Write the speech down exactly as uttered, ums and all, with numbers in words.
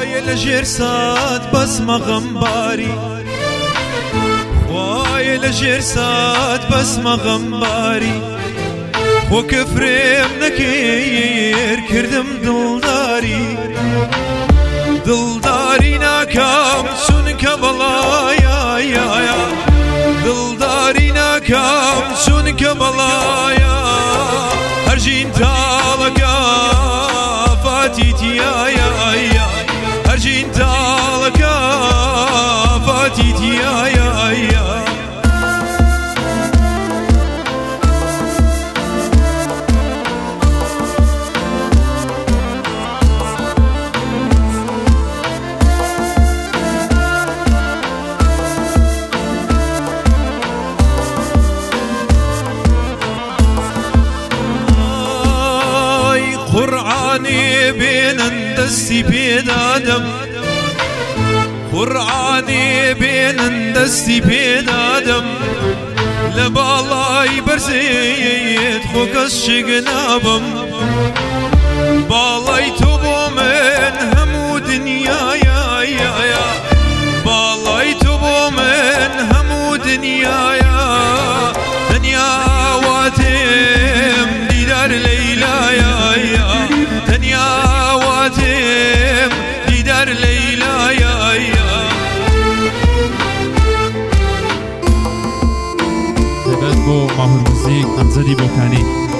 خوای لجر ساد بس مغمباری خوای لجر ساد بس مغمباری خو كفرم نكير كردم دلداري دلداري ناكام سنك بلايا يا يا دلداري ناكام سنك بلايا هرجين تالقا فاتيتي يا يا يا هرجين تالقا فاتيتي يا يا يا قرآني بين اندستي بيدادم قرآني بين اندستي بيدادم لبالاي برزيت خوكس شقنابم بالاي توبو من همو دنيا يا يا يا بالاي توبو من همو دنيا يا دنيا واتم ديدار ليلى يا يا دنيا واتم ديدار ليلى يا يا دبت بو ماهور موزیک امزدی بوکانی